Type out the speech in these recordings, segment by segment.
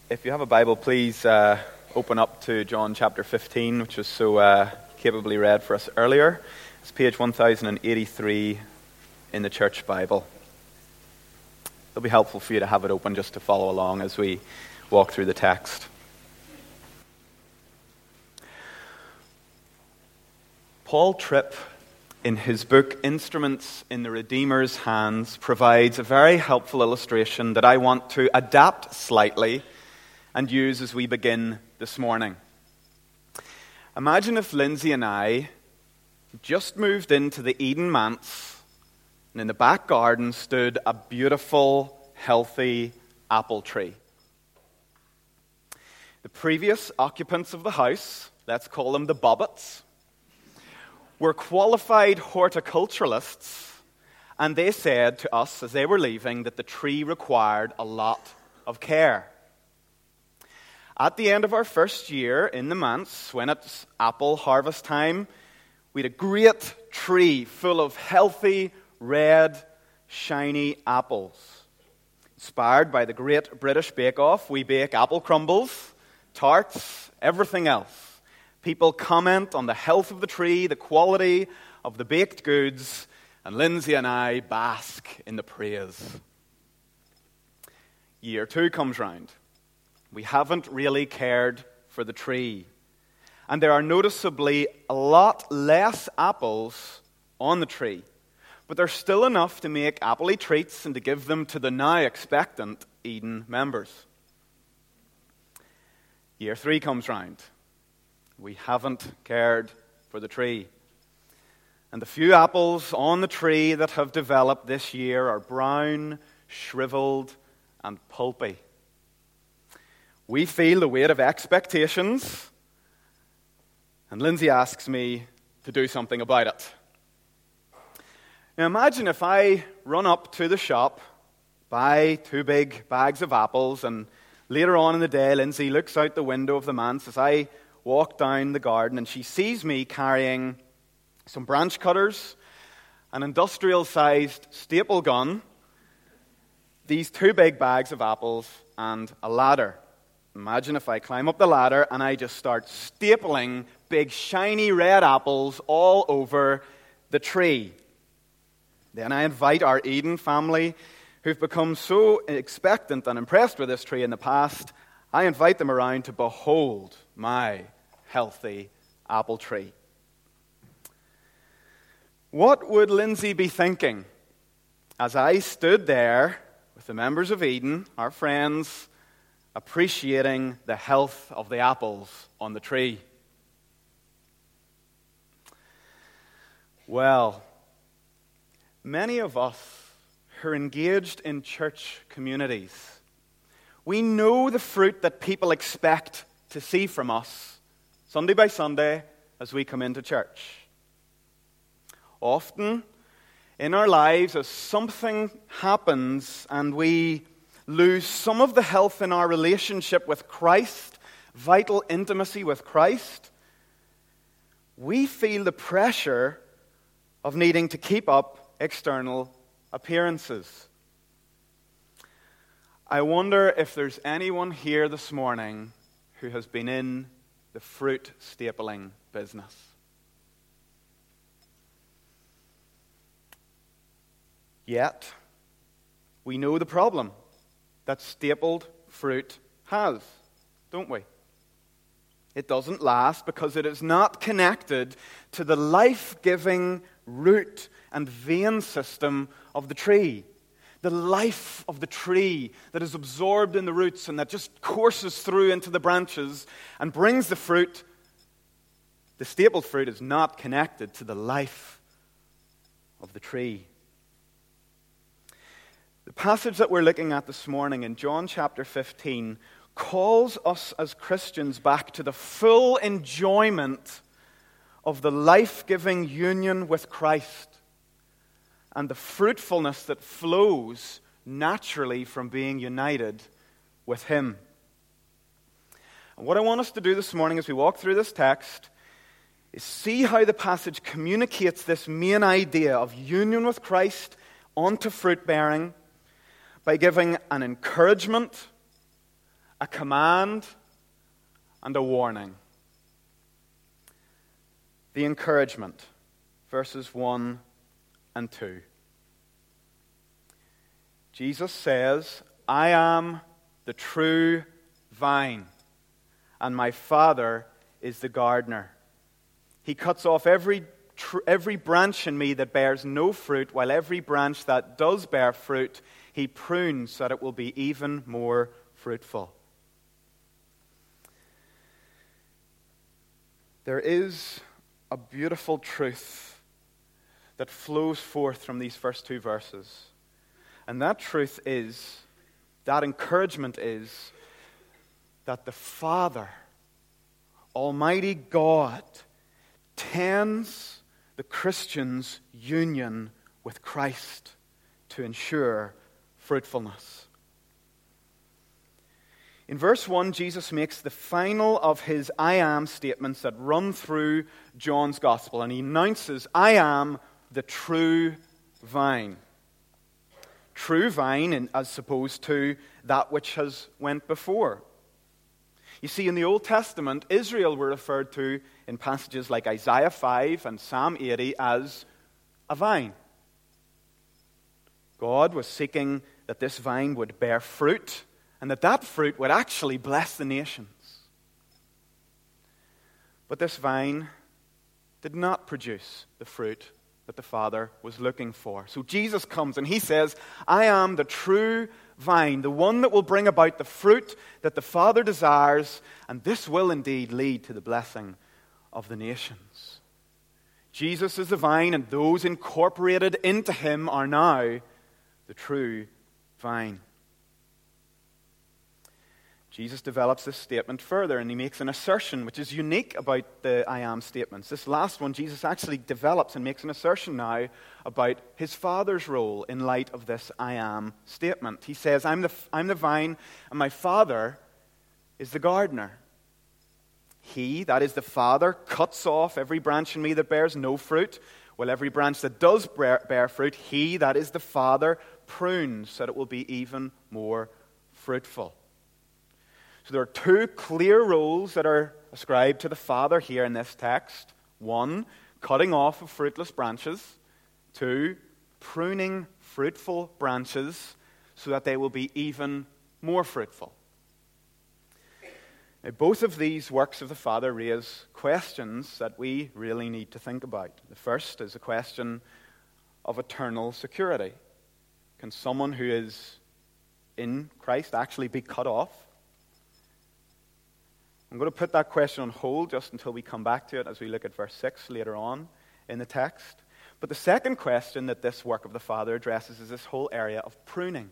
If you have a Bible, please open up to John chapter 15, which was so capably read for us earlier. It's page 1083 in the Church Bible. It'll be helpful for you to have it open just to follow along as we walk through the text. Paul Tripp, in his book Instruments in the Redeemer's Hands, provides a very helpful illustration that I want to adapt slightly and use as we begin this morning. Imagine if Lindsay and I just moved into the Eden Manse, and in the back garden stood a beautiful, healthy apple tree. The previous occupants of the house, let's call them the Bobbits, were qualified horticulturalists, and they said to us as they were leaving that the tree required a lot of care. At the end of our first year in the manse, when it's apple harvest time, we had a great tree full of healthy, red, shiny apples. Inspired by the Great British Bake Off, we bake apple crumbles, tarts, everything else. People comment on the health of the tree, the quality of the baked goods, and Lindsay and I bask in the praise. Year 2 comes round. We haven't really cared for the tree. And there are noticeably a lot less apples on the tree. But there's still enough to make appley treats and to give them to the now expectant Eden members. Year 3 comes round. We haven't cared for the tree. And the few apples on the tree that have developed this year are brown, shriveled, and pulpy. We feel the weight of expectations, and Lindsay asks me to do something about it. Now imagine if I run up to the shop, buy 2 big bags of apples, and later on in the day, Lindsay looks out the window of the manse as I walk down the garden, and she sees me carrying some branch cutters, an industrial-sized staple gun, these 2 big bags of apples, and a ladder. Imagine if I climb up the ladder and I just start stapling big shiny red apples all over the tree. Then I invite our Eden family, who've become so expectant and impressed with this tree in the past, I invite them around to behold my healthy apple tree. What would Lindsay be thinking as I stood there with the members of Eden, our friends, appreciating the health of the apples on the tree? Well, many of us who are engaged in church communities, we know the fruit that people expect to see from us Sunday by Sunday as we come into church. Often in our lives, as something happens and we lose some of the health in our relationship with Christ, vital intimacy with Christ, we feel the pressure of needing to keep up external appearances. I wonder if there's anyone here this morning who has been in the fruit stapling business. Yet, we know the problem that stapled fruit has, don't we? It doesn't last because it is not connected to the life-giving root and vein system of the tree. The life of the tree that is absorbed in the roots and that just courses through into the branches and brings the fruit. The stapled fruit is not connected to the life of the tree. The passage that we're looking at this morning in John chapter 15 calls us as Christians back to the full enjoyment of the life-giving union with Christ and the fruitfulness that flows naturally from being united with Him. And what I want us to do this morning as we walk through this text is see how the passage communicates this main idea of union with Christ onto fruit bearing by giving an encouragement, a command, and a warning. The encouragement, verses 1 and 2. Jesus says, I am the true vine, and my Father is the gardener. He cuts off every branch in me that bears no fruit, while every branch that does bear fruit, he prunes so that it will be even more fruitful. There is a beautiful truth that flows forth from these first two verses. And that truth is, that encouragement is, that the Father, Almighty God, tends the Christian's union with Christ to ensure fruitfulness. In verse 1, Jesus makes the final of his I am statements that run through John's Gospel, and he announces, I am the true vine. True vine as opposed to that which has went before. You see, in the Old Testament, Israel were referred to in passages like Isaiah 5 and Psalm 80 as a vine. God was seeking that this vine would bear fruit, and that fruit would actually bless the nations. But this vine did not produce the fruit that the Father was looking for. So Jesus comes and he says, I am the true vine, the one that will bring about the fruit that the Father desires, and this will indeed lead to the blessing of the nations. Jesus is the vine, and those incorporated into him are now the true vine. Jesus develops this statement further, and he makes an assertion which is unique about the I am statements. This last one, Jesus actually develops and makes an assertion now about his Father's role in light of this I am statement. He says, I'm the vine, and my Father is the gardener. He, that is the Father, cuts off every branch in me that bears no fruit, while every branch that does bear fruit, he, that is the Father, prunes so that it will be even more fruitful. So there are two clear roles that are ascribed to the Father here in this text. One, cutting off of fruitless branches. Two, pruning fruitful branches so that they will be even more fruitful. Now, both of these works of the Father raise questions that we really need to think about. The first is a question of eternal security. Can someone who is in Christ actually be cut off? I'm going to put that question on hold just until we come back to it as we look at verse 6 later on in the text. But the second question that this work of the Father addresses is this whole area of pruning.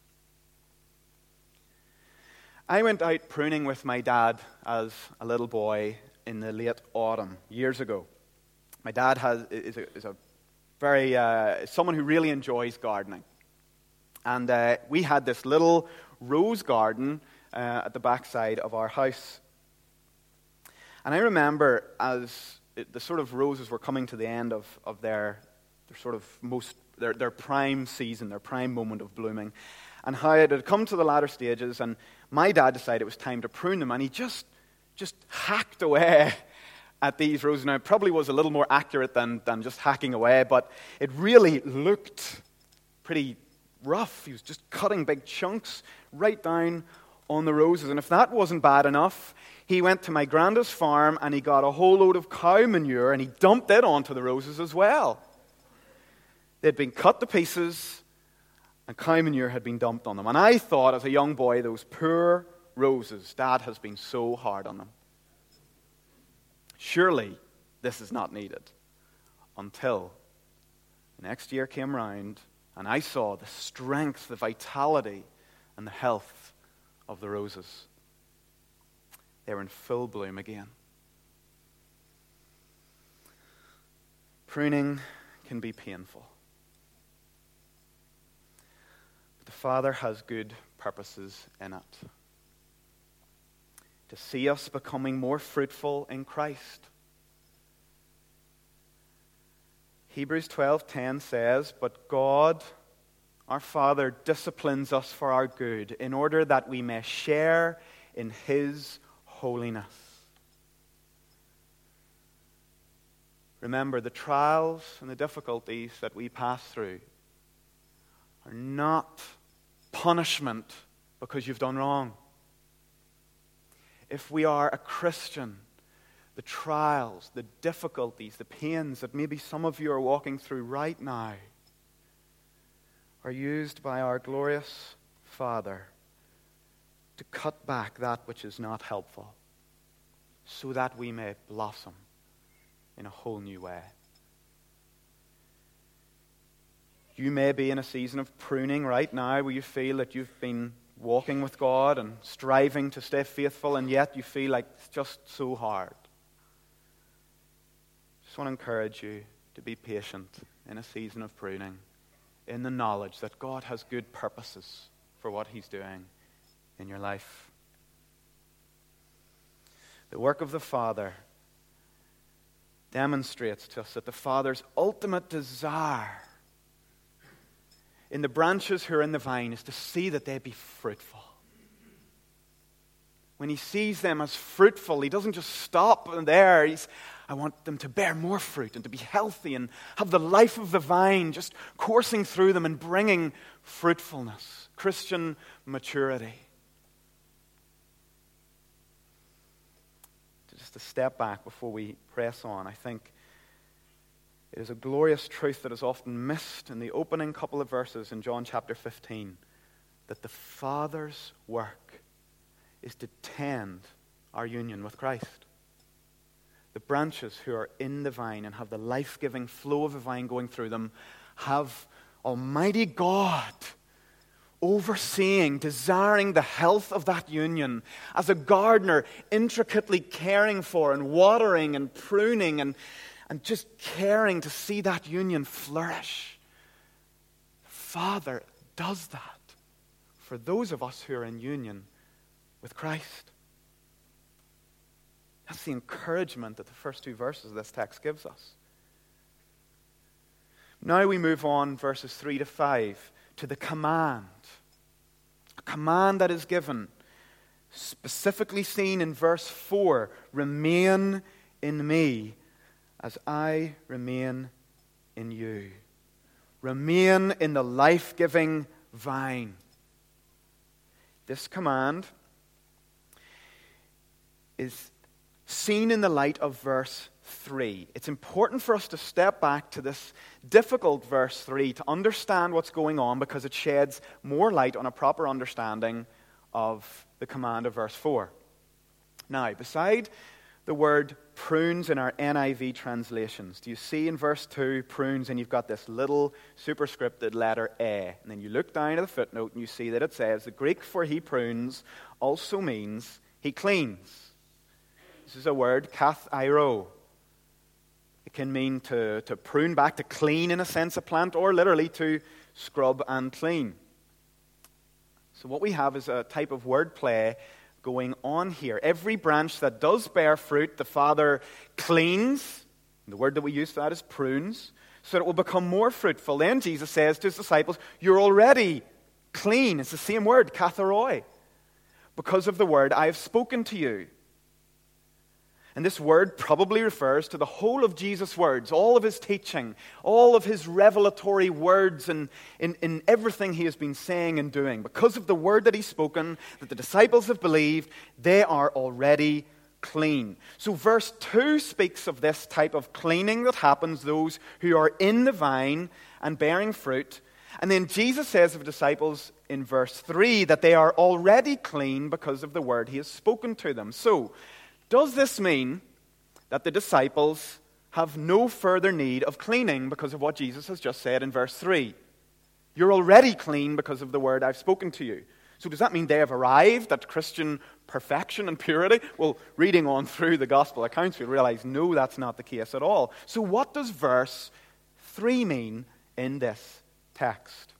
I went out pruning with my dad as a little boy in the late autumn, years ago. My dad is someone who really enjoys gardening. And we had this little rose garden at the backside of our house. And I remember as the sort of roses were coming to the end of their sort of their prime season, their prime moment of blooming, and how it had come to the latter stages, and my dad decided it was time to prune them, and he just hacked away at these roses. Now, it probably was a little more accurate than just hacking away, but it really looked pretty rough. He was just cutting big chunks right down on the roses. And if that wasn't bad enough, he went to my granddad's farm and he got a whole load of cow manure and he dumped it onto the roses as well. They'd been cut to pieces and cow manure had been dumped on them. And I thought as a young boy, those poor roses, Dad has been so hard on them. Surely this is not needed. Until the next year came round and I saw the strength, the vitality, and the health of the roses. They were in full bloom again. Pruning can be painful. But the Father has good purposes in it. To see us becoming more fruitful in Christ. Hebrews 12:10 says, "But God, our Father, disciplines us for our good, in order that we may share in His holiness. Remember, the trials and the difficulties that we pass through are not punishment because you've done wrong. If we are a Christian, the trials, the difficulties, the pains that maybe some of you are walking through right now are used by our glorious Father to cut back that which is not helpful so that we may blossom in a whole new way. You may be in a season of pruning right now where you feel that you've been walking with God and striving to stay faithful, and yet you feel like it's just so hard. Just want to encourage you to be patient in a season of pruning, in the knowledge that God has good purposes for what He's doing in your life. The work of the Father demonstrates to us that the Father's ultimate desire in the branches who are in the vine is to see that they be fruitful. When He sees them as fruitful, He doesn't just stop there. I want them to bear more fruit and to be healthy and have the life of the vine just coursing through them and bringing fruitfulness, Christian maturity. Just a step back before we press on, I think it is a glorious truth that is often missed in the opening couple of verses in John chapter 15, that the Father's work is to tend our union with Christ. The branches who are in the vine and have the life-giving flow of the vine going through them have Almighty God overseeing, desiring the health of that union, as a gardener intricately caring for and watering and pruning and just caring to see that union flourish. The Father does that for those of us who are in union with Christ. That's the encouragement that the first two verses of this text gives us. Now we move on, verses 3 to 5, to the command. A command that is given, specifically seen in verse 4, remain in me as I remain in you. Remain in the life-giving vine. This command is seen in the light of verse 3. It's important for us to step back to this difficult verse 3 to understand what's going on, because it sheds more light on a proper understanding of the command of verse 4. Now, beside the word prunes in our NIV translations, do you see in verse 2 prunes, and you've got this little superscripted letter A, and then you look down at the footnote and you see that it says the Greek for he prunes also means he cleans. This is a word, kathiro. It can mean to prune back, to clean in a sense a plant, or literally to scrub and clean. So what we have is a type of wordplay going on here. Every branch that does bear fruit, the Father cleans. The word that we use for that is prunes, so that it will become more fruitful. Then Jesus says to His disciples, you're already clean. It's the same word, katharoi, because of the word I have spoken to you. And this word probably refers to the whole of Jesus' words, all of His teaching, all of His revelatory words in everything He has been saying and doing. Because of the word that He's spoken, that the disciples have believed, they are already clean. So verse 2 speaks of this type of cleaning that happens those who are in the vine and bearing fruit. And then Jesus says of the disciples in verse 3 that they are already clean because of the word He has spoken to them. So, does this mean that the disciples have no further need of cleaning because of what Jesus has just said in verse 3? You're already clean because of the word I've spoken to you. So does that mean they have arrived at Christian perfection and purity? Well, reading on through the gospel accounts, we realize no, that's not the case at all. So what does verse 3 mean in this text?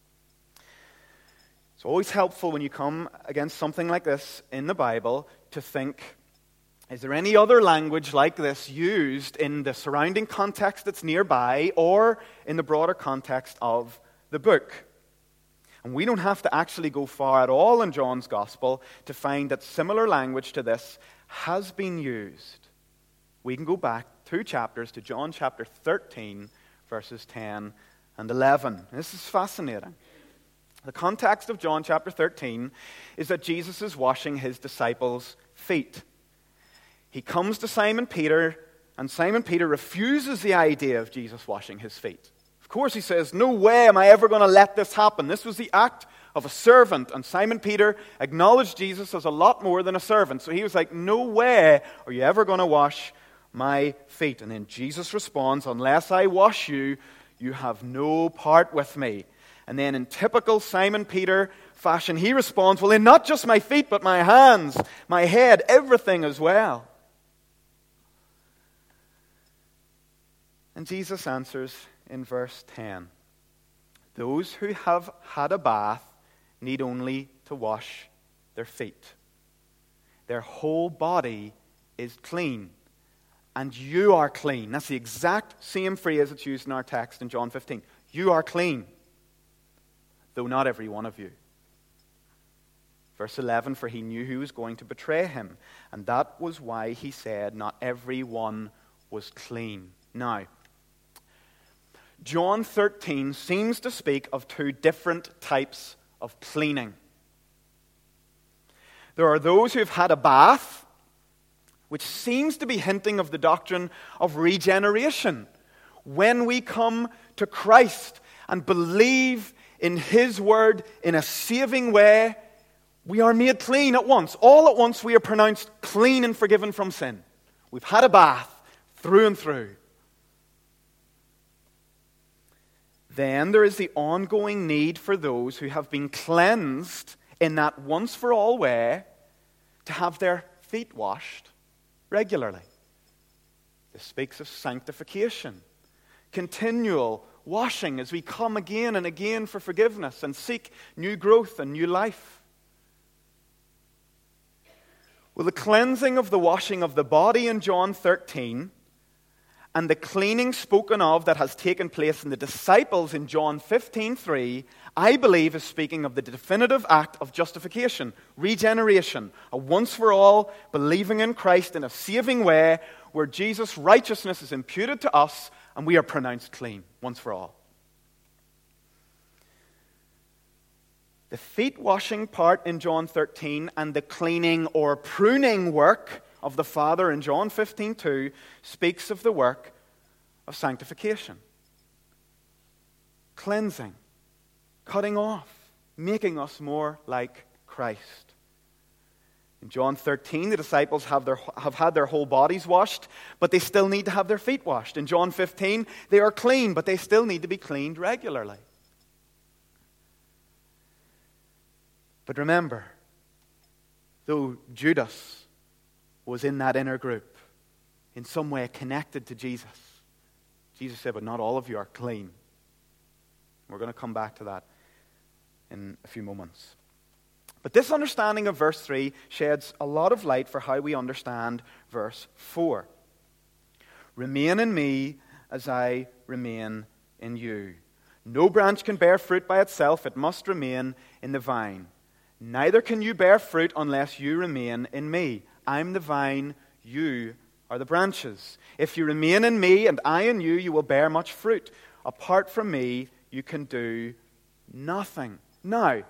It's always helpful when you come against something like this in the Bible to think, is there any other language like this used in the surrounding context that's nearby or in the broader context of the book? And we don't have to actually go far at all in John's Gospel to find that similar language to this has been used. We can go back 2 chapters to John chapter 13, verses 10 and 11. This is fascinating. The context of John chapter 13 is that Jesus is washing his disciples' feet. He comes to Simon Peter, and Simon Peter refuses the idea of Jesus washing his feet. Of course, he says, "No way am I ever going to let this happen." This was the act of a servant, and Simon Peter acknowledged Jesus as a lot more than a servant. So he was like, "No way are you ever going to wash my feet." And then Jesus responds, "Unless I wash you, you have no part with me." And then in typical Simon Peter fashion, he responds, "Well, then not just my feet, but my hands, my head, everything as well." And Jesus answers in verse 10, "Those who have had a bath need only to wash their feet. Their whole body is clean, and you are clean." That's the exact same phrase that's used in our text in John 15. You are clean, though not every one of you. Verse 11, "For he knew who was going to betray him, and that was why he said, not every one was clean." Now, John 13 seems to speak of 2 different types of cleaning. There are those who have had a bath, which seems to be hinting of the doctrine of regeneration. When we come to Christ and believe in his word in a saving way, we are made clean at once. All at once we are pronounced clean and forgiven from sin. We've had a bath through and through. Then there is the ongoing need for those who have been cleansed in that once for all way to have their feet washed regularly. This speaks of sanctification, continual washing as we come again and again for forgiveness and seek new growth and new life. Well, the cleansing of the washing of the body in John 13 and the cleaning spoken of that has taken place in the disciples in John 15:3, I believe is speaking of the definitive act of justification, regeneration, a once-for-all believing in Christ in a saving way where Jesus' righteousness is imputed to us and we are pronounced clean once for all. The feet-washing part in John 13 and the cleaning or pruning work of the Father in John 15:2 speaks of the work of sanctification. Cleansing, cutting off, making us more like Christ. In John 13, the disciples have had their whole bodies washed, but they still need to have their feet washed. In John 15, they are clean, but they still need to be cleaned regularly. But remember, though Judas was in that inner group, in some way connected to Jesus, Jesus said, "But not all of you are clean." We're going to come back to that in a few moments. But this understanding of verse 3 sheds a lot of light for how we understand verse 4. "Remain in me as I remain in you. No branch can bear fruit by itself, it must remain in the vine. Neither can you bear fruit unless you remain in me. I'm the vine, you are the branches. If you remain in me and I in you, you will bear much fruit. Apart from me, you can do nothing." Now,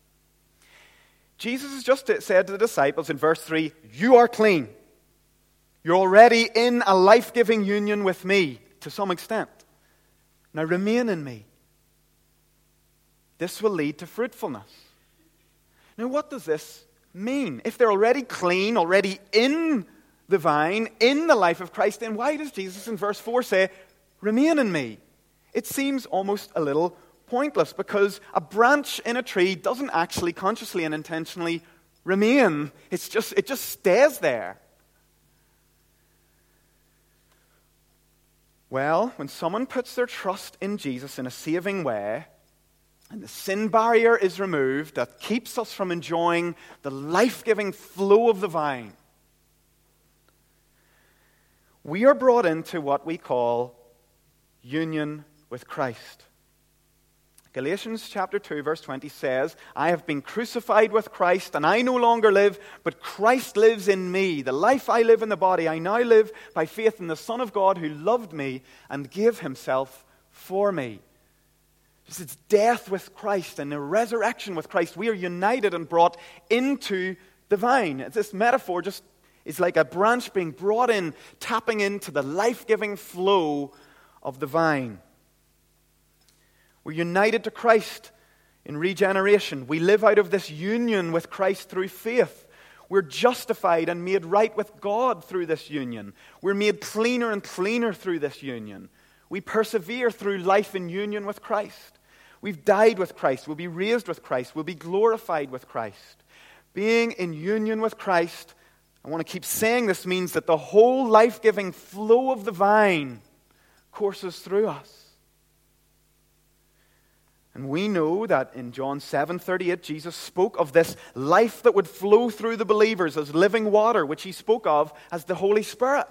Jesus has just said to the disciples in verse 3, "You are clean. You're already in a life-giving union with me to some extent. Now remain in me. This will lead to fruitfulness." Now, what does this mean? If they're already clean, already in the vine, in the life of Christ, then why does Jesus in verse 4 say, "Remain in me"? It seems almost a little pointless because a branch in a tree doesn't actually consciously and intentionally remain. It just stays there. Well, when someone puts their trust in Jesus in a saving way, and the sin barrier is removed that keeps us from enjoying the life-giving flow of the vine, we are brought into what we call union with Christ. Galatians chapter 2, verse 20 says, I have been crucified with Christ, and I no longer live, but Christ lives in me. The life I live in the body, I now live by faith in the Son of God who loved me and gave himself for me. It's death with Christ and a resurrection with Christ. We are united and brought into the vine. This metaphor just is like a branch being brought in, tapping into the life-giving flow of the vine. We're united to Christ in regeneration. We live out of this union with Christ through faith. We're justified and made right with God through this union. We're made cleaner and cleaner through this union. We persevere through life in union with Christ. We've died with Christ. We'll be raised with Christ. We'll be glorified with Christ. Being in union with Christ, I want to keep saying this, means that the whole life-giving flow of the vine courses through us. And we know that in John 7:38, Jesus spoke of this life that would flow through the believers as living water, which he spoke of as the Holy Spirit.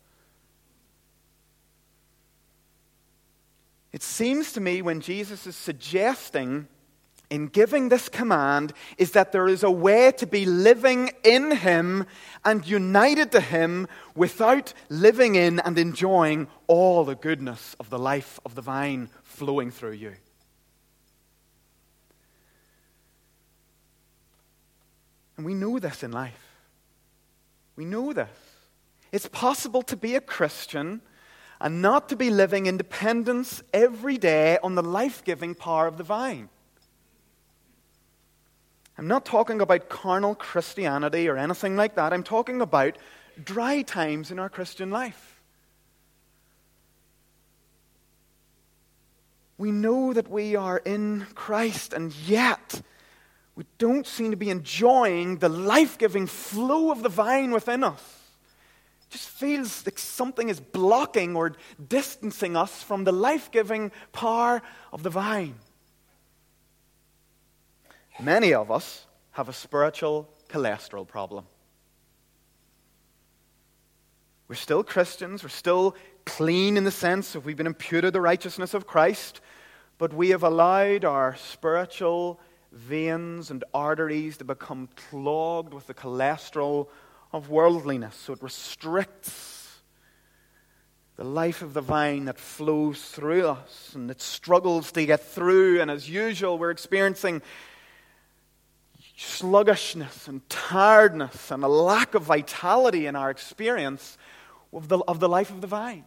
It seems to me when Jesus is suggesting in giving this command is that there is a way to be living in him and united to him without living in and enjoying all the goodness of the life of the vine flowing through you. And we know this in life. We know this. It's possible to be a Christian and not to be living in dependence every day on the life-giving power of the vine. I'm not talking about carnal Christianity or anything like that. I'm talking about dry times in our Christian life. We know that we are in Christ, and yet we don't seem to be enjoying the life-giving flow of the vine within us. It just feels like something is blocking or distancing us from the life-giving power of the vine. Many of us have a spiritual cholesterol problem. We're still Christians, we're still clean in the sense of we've been imputed the righteousness of Christ, but we have allowed our spiritual veins and arteries to become clogged with the cholesterol of worldliness. So it restricts the life of the vine that flows through us, and it struggles to get through. And as usual, we're experiencing sluggishness and tiredness and a lack of vitality in our experience of the life of the vine.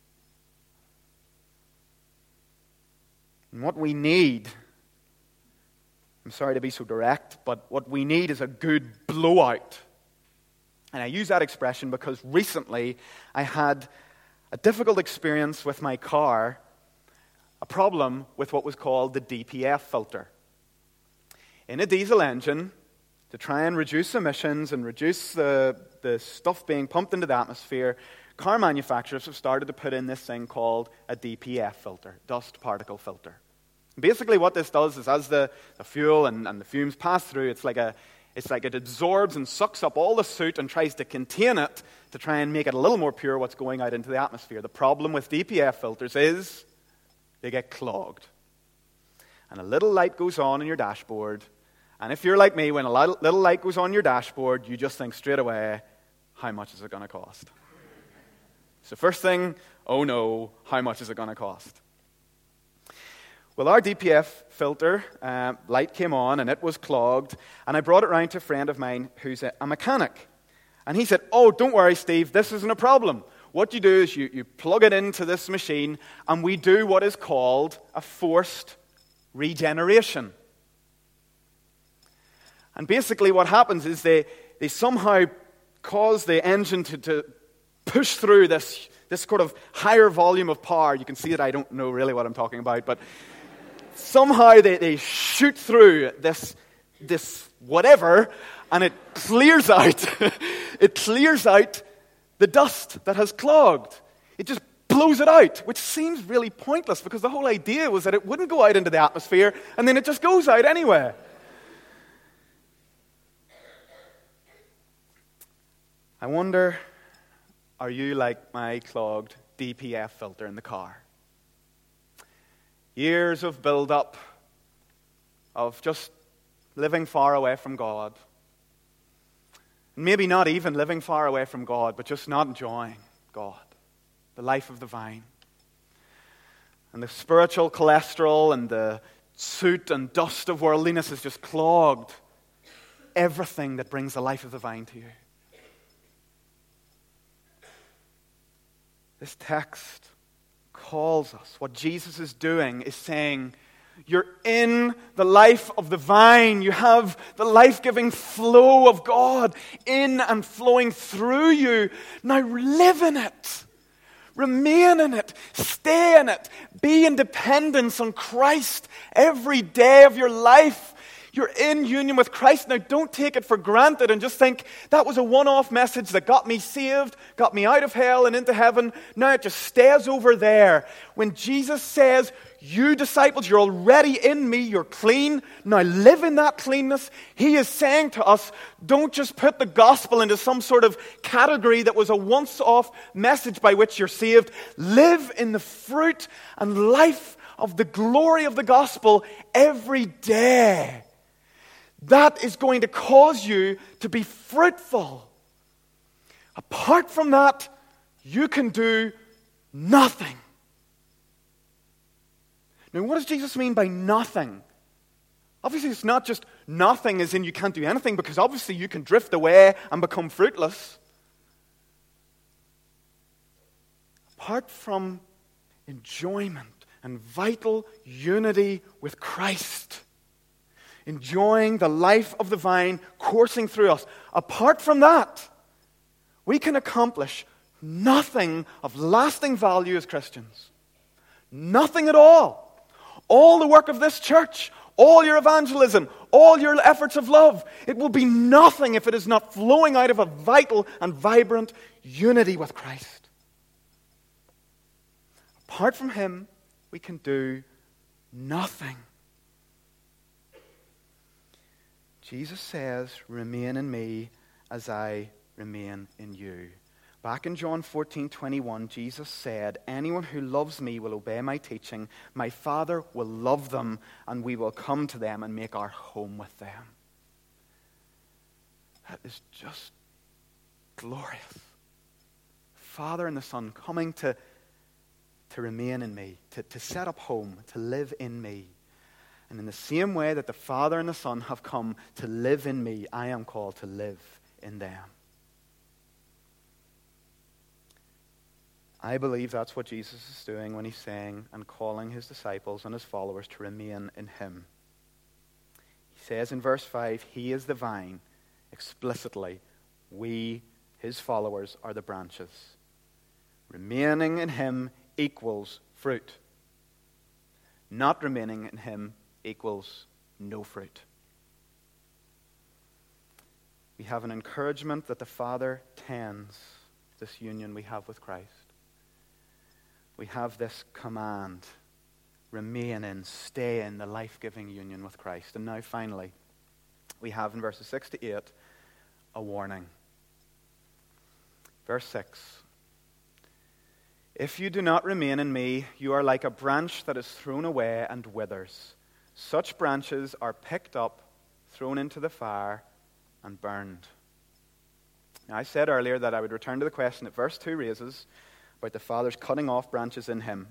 And what we need, I'm sorry to be so direct, but what we need is a good blowout. And I use that expression because recently I had a difficult experience with my car, a problem with what was called the DPF filter. In a diesel engine, to try and reduce emissions and reduce the stuff being pumped into the atmosphere, car manufacturers have started to put in this thing called a DPF filter, dust particle filter. Basically what this does is as the fuel and the fumes pass through, it's like it absorbs and sucks up all the soot and tries to contain it to try and make it a little more pure what's going out into the atmosphere. The problem with DPF filters is they get clogged. And a little light goes on in your dashboard. And if you're like me, when a little light goes on your dashboard, you just think straight away, how much is it going to cost? So first thing, oh no, how much is it going to cost? Well, our DPF filter light came on and it was clogged, and I brought it round to a friend of mine who's a mechanic. And he said, oh, don't worry, Steve, this isn't a problem. What you do is you plug it into this machine, and we do what is called a forced regeneration. And basically what happens is they somehow cause the engine to push through this sort of higher volume of power. You can see that I don't know really what I'm talking about, but somehow they shoot through this whatever, and it clears out the dust that has clogged. It just blows it out, which seems really pointless because the whole idea was that it wouldn't go out into the atmosphere and then it just goes out anyway. I wonder, are you like my clogged DPF filter in the car? Years of build-up, of just living far away from God. Maybe not even living far away from God, but just not enjoying God, the life of the vine. And the spiritual cholesterol and the soot and dust of worldliness has just clogged everything that brings the life of the vine to you. This text calls us. What Jesus is doing is saying, you're in the life of the vine. You have the life-giving flow of God in and flowing through you. Now live in it. Remain in it. Stay in it. Be in dependence on Christ every day of your life. You're in union with Christ. Now don't take it for granted and just think that was a one-off message that got me saved, got me out of hell and into heaven. Now it just stays over there. When Jesus says, you disciples, you're already in me, you're clean, now live in that cleanness. He is saying to us, don't just put the gospel into some sort of category that was a once-off message by which you're saved. Live in the fruit and life of the glory of the gospel every day. That is going to cause you to be fruitful. Apart from that, you can do nothing. Now, what does Jesus mean by nothing? Obviously, it's not just nothing as in you can't do anything, because obviously you can drift away and become fruitless. Apart from enjoyment and vital unity with Christ, enjoying the life of the vine coursing through us. Apart from that, we can accomplish nothing of lasting value as Christians. Nothing at all. All the work of this church, all your evangelism, all your efforts of love, it will be nothing if it is not flowing out of a vital and vibrant unity with Christ. Apart from Him, we can do nothing. Jesus says, remain in me as I remain in you. Back in John 14:21, Jesus said, anyone who loves me will obey my teaching. My Father will love them, and we will come to them and make our home with them. That is just glorious. Father and the Son coming to remain in me, to set up home, to live in me. And in the same way that the Father and the Son have come to live in me, I am called to live in them. I believe that's what Jesus is doing when He's saying and calling His disciples and His followers to remain in Him. He says in verse 5, He is the vine. Explicitly, we, His followers, are the branches. Remaining in Him equals fruit. Not remaining in Him equals no fruit. We have an encouragement that the Father tends this union we have with Christ. We have this command, remain in, stay in the life-giving union with Christ. And now finally, we have in verses 6 to 8 a warning. Verse 6, if you do not remain in me, you are like a branch that is thrown away and withers. Such branches are picked up, thrown into the fire, and burned. Now, I said earlier that I would return to the question that verse 2 raises about the Father's cutting off branches in Him.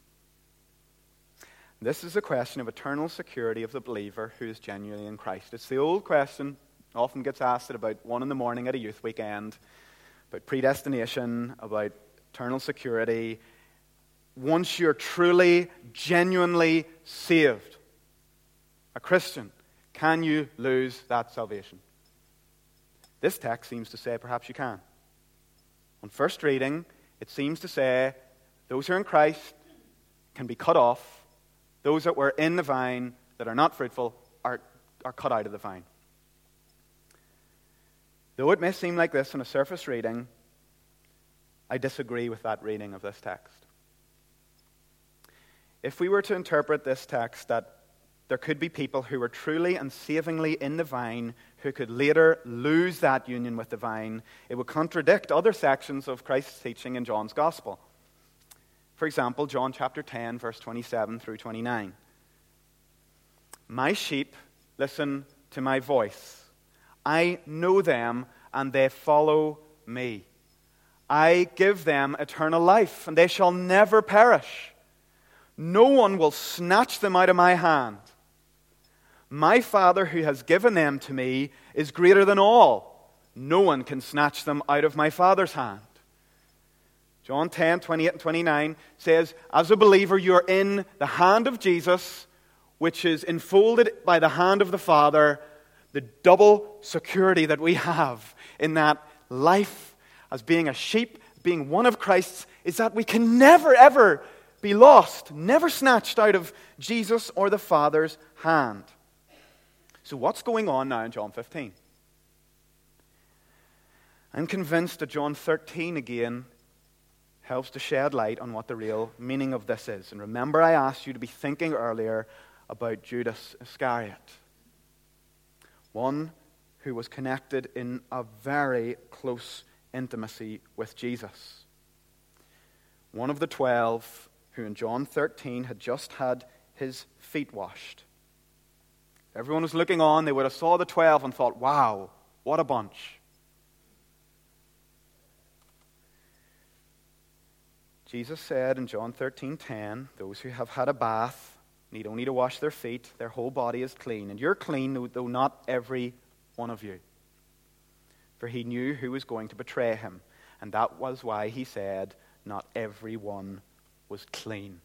This is a question of eternal security of the believer who is genuinely in Christ. It's the old question, often gets asked at about 1 a.m. at a youth weekend, about predestination, about eternal security. Once you're truly, genuinely saved, a Christian, can you lose that salvation? This text seems to say perhaps you can. On first reading, it seems to say those who are in Christ can be cut off. Those that were in the vine that are not fruitful are cut out of the vine. Though it may seem like this on a surface reading, I disagree with that reading of this text. If we were to interpret this text that there could be people who were truly and savingly in the vine who could later lose that union with the vine, it would contradict other sections of Christ's teaching in John's Gospel. For example, John chapter 10, verse 27 through 29. My sheep listen to my voice. I know them, and they follow me. I give them eternal life, and they shall never perish. No one will snatch them out of my hand. My Father who has given them to me is greater than all. No one can snatch them out of my Father's hand. John 10:28 and 29 says, as a believer, you're in the hand of Jesus, which is enfolded by the hand of the Father. The double security that we have in that life as being a sheep, being one of Christ's, is that we can never, ever be lost, never snatched out of Jesus or the Father's hand. So what's going on now in John 15? I'm convinced that John 13 again helps to shed light on what the real meaning of this is. And remember, I asked you to be thinking earlier about Judas Iscariot, one who was connected in a very close intimacy with Jesus. One of the 12 who in John 13 had just had his feet washed. If everyone was looking on, they would have saw the 12 and thought, wow, what a bunch. Jesus said in John 13:10, those who have had a bath need only to wash their feet. Their whole body is clean. And you're clean, though not every one of you. For he knew who was going to betray him. And that was why he said, not everyone was clean.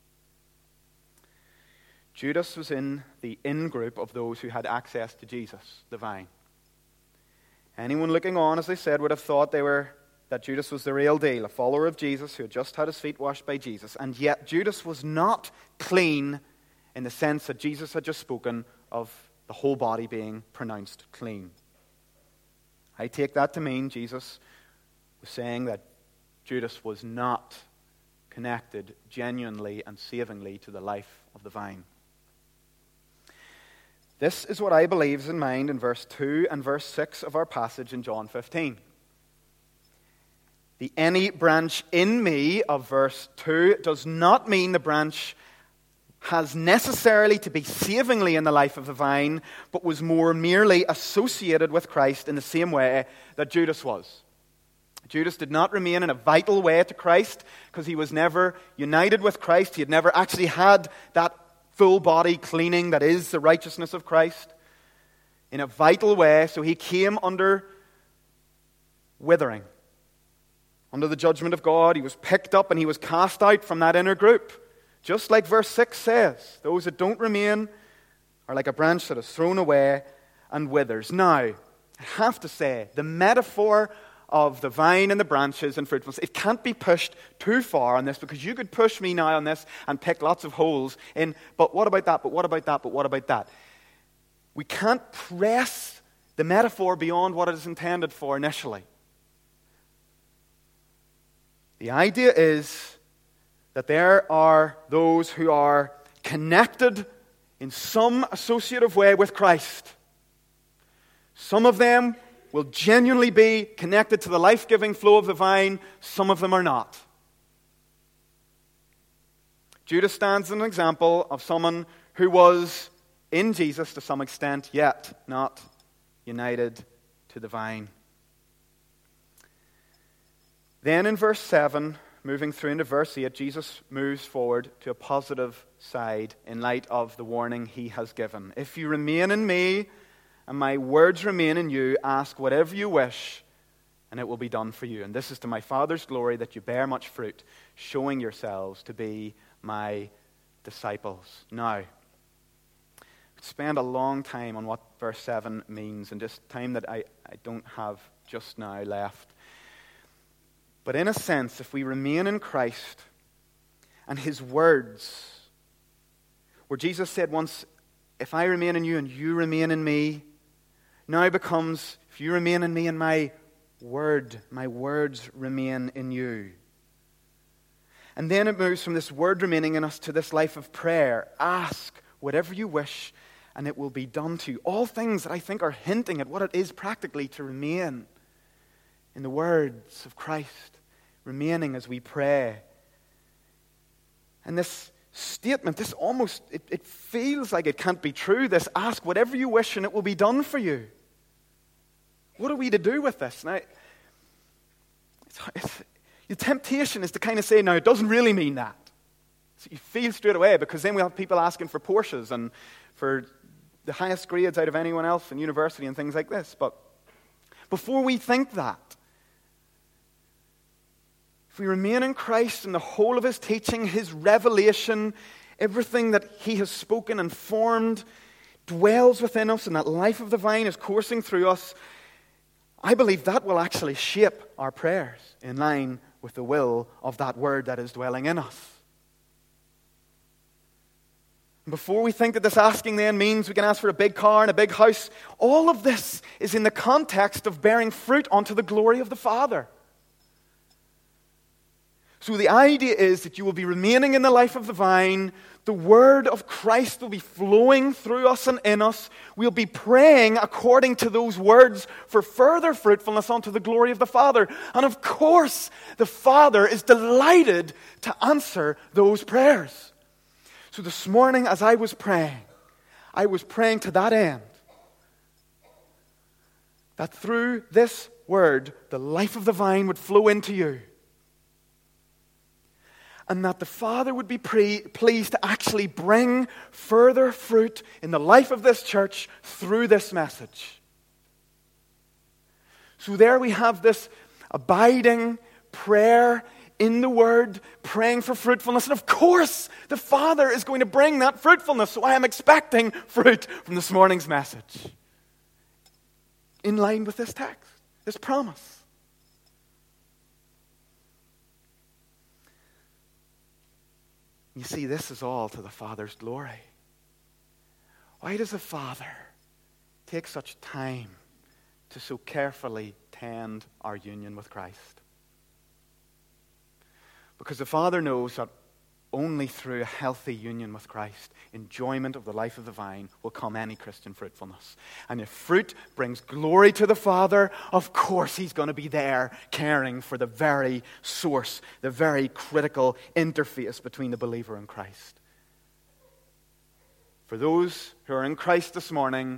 Judas was in the in-group of those who had access to Jesus, the vine. Anyone looking on, as they said, would have thought that Judas was the real deal, a follower of Jesus who had just had his feet washed by Jesus. And yet Judas was not clean in the sense that Jesus had just spoken of the whole body being pronounced clean. I take that to mean Jesus was saying that Judas was not connected genuinely and savingly to the life of the vine. This is what I believe is in mind in verse 2 and verse 6 of our passage in John 15. The any branch in me of verse 2 does not mean the branch has necessarily to be savingly in the life of the vine, but was more merely associated with Christ in the same way that Judas was. Judas did not remain in a vital way to Christ because he was never united with Christ. He had never actually had that full body cleaning that is the righteousness of Christ in a vital way. So he came under withering, under the judgment of God. He was picked up and he was cast out from that inner group. Just like verse 6 says, those that don't remain are like a branch that is thrown away and withers. Now, I have to say, the metaphor of the vine and the branches and fruitfulness, it can't be pushed too far on this, because you could push me now on this and pick lots of holes in, but what about that, but what about that, but what about that? We can't press the metaphor beyond what it is intended for initially. The idea is that there are those who are connected in some associative way with Christ. Some of them will genuinely be connected to the life-giving flow of the vine. Some of them are not. Judas stands as an example of someone who was in Jesus to some extent, yet not united to the vine. Then in verse 7, moving through into verse 8, Jesus moves forward to a positive side in light of the warning he has given. If you remain in me and my words remain in you, ask whatever you wish and it will be done for you. And this is to my Father's glory, that you bear much fruit, showing yourselves to be my disciples. Now, spend a long time on what verse 7 means, and just time that I don't have just now left. But in a sense, if we remain in Christ and his words, where Jesus said once, if I remain in you and you remain in me, now becomes, if you remain in me and my words remain in you. And then it moves from this word remaining in us to this life of prayer. Ask whatever you wish and it will be done to you. All things that I think are hinting at what it is practically to remain in the words of Christ, remaining as we pray. And this statement, this almost, it feels like it can't be true. This, ask whatever you wish and it will be done for you. What are we to do with this? Now, the temptation is to kind of say, now, it doesn't really mean that. So you feel straight away, because then we have people asking for Porsches and for the highest grades out of anyone else in university and things like this. But before we think that, if we remain in Christ and the whole of his teaching, his revelation, everything that he has spoken and formed dwells within us, and that life of the vine is coursing through us, I believe that will actually shape our prayers in line with the will of that word that is dwelling in us. Before we think that this asking then means we can ask for a big car and a big house, all of this is in the context of bearing fruit unto the glory of the Father. So the idea is that you will be remaining in the life of the vine. The word of Christ will be flowing through us and in us. We'll be praying according to those words for further fruitfulness unto the glory of the Father. And of course, the Father is delighted to answer those prayers. So this morning, as I was praying to that end, that through this word, the life of the vine would flow into you. And that the Father would be pleased to actually bring further fruit in the life of this church through this message. So there we have this abiding prayer in the Word, praying for fruitfulness. And of course, the Father is going to bring that fruitfulness. So I am expecting fruit from this morning's message. In line with this text, this promise. You see, this is all to the Father's glory. Why does the Father take such time to so carefully tend our union with Christ? Because the Father knows that only through a healthy union with Christ, enjoyment of the life of the vine, will come any Christian fruitfulness. And if fruit brings glory to the Father, of course He's going to be there caring for the very source, the very critical interface between the believer and Christ. For those who are in Christ this morning,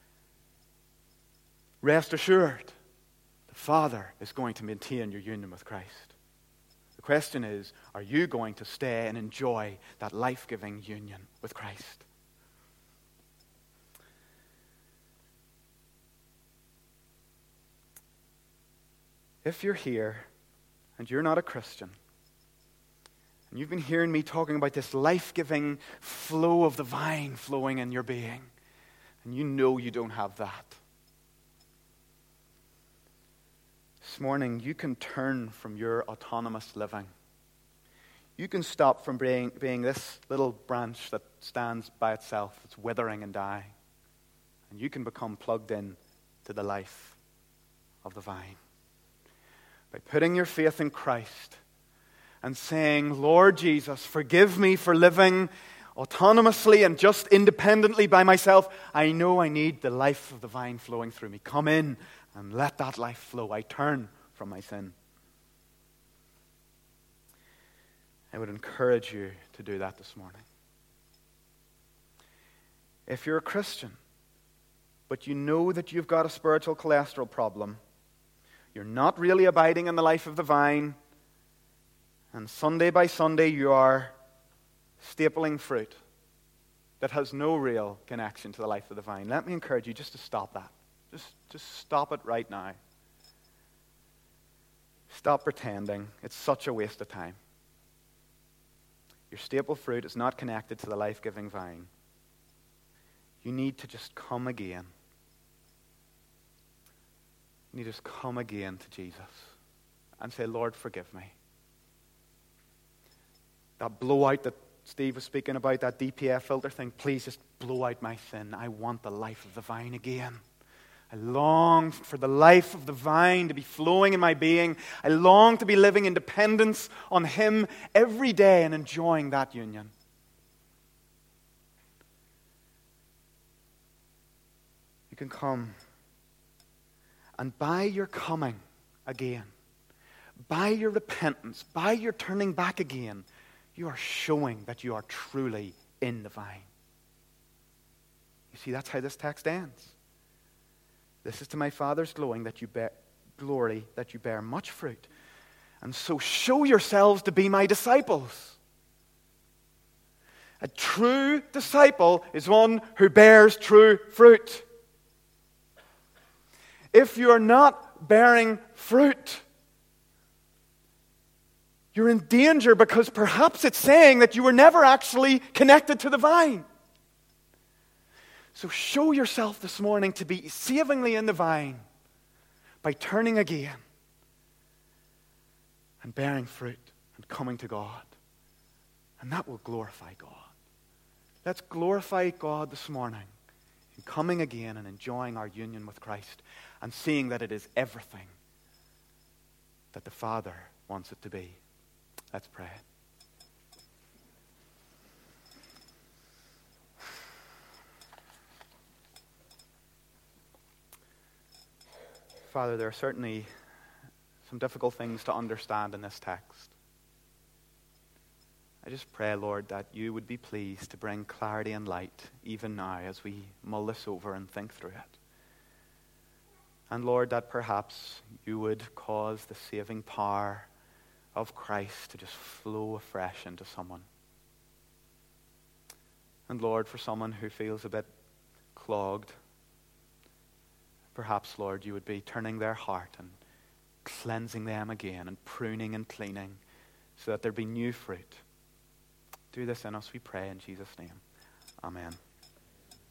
rest assured, the Father is going to maintain your union with Christ. The question is, are you going to stay and enjoy that life-giving union with Christ? If you're here and you're not a Christian, and you've been hearing me talking about this life-giving flow of the vine flowing in your being, and you know you don't have that, this morning, you can turn from your autonomous living. You can stop from being this little branch that stands by itself, it's withering and dying. And you can become plugged in to the life of the vine. By putting your faith in Christ and saying, Lord Jesus, forgive me for living autonomously and just independently by myself. I know I need the life of the vine flowing through me. Come in and let that life flow. I turn from my sin. I would encourage you to do that this morning. If you're a Christian, but you know that you've got a spiritual cholesterol problem, you're not really abiding in the life of the vine, and Sunday by Sunday you are stapling fruit that has no real connection to the life of the vine, let me encourage you just to stop that. Just stop it right now. Stop pretending. It's such a waste of time. Your staple fruit is not connected to the life-giving vine. You need to just come again. You need to just come again to Jesus and say, Lord, forgive me. That blowout that Steve was speaking about, that DPF filter thing, please just blow out my sin. I want the life of the vine again. I long for the life of the vine to be flowing in my being. I long to be living in dependence on Him every day and enjoying that union. You can come, and by your coming again, by your repentance, by your turning back again, you are showing that you are truly in the vine. You see, that's how this text ends. This is to my Father's glory that you bear much fruit. And so show yourselves to be my disciples. A true disciple is one who bears true fruit. If you are not bearing fruit, you're in danger, because perhaps it's saying that you were never actually connected to the vine. So show yourself this morning to be savingly in the vine by turning again and bearing fruit and coming to God. And that will glorify God. Let's glorify God this morning in coming again and enjoying our union with Christ and seeing that it is everything that the Father wants it to be. Let's pray. Father, there are certainly some difficult things to understand in this text. I just pray, Lord, that you would be pleased to bring clarity and light even now as we mull this over and think through it. And Lord, that perhaps you would cause the saving power of Christ to just flow afresh into someone. And Lord, for someone who feels a bit clogged, perhaps, Lord, you would be turning their heart and cleansing them again and pruning and cleaning so that there be new fruit. Do this in us, we pray in Jesus' name. Amen.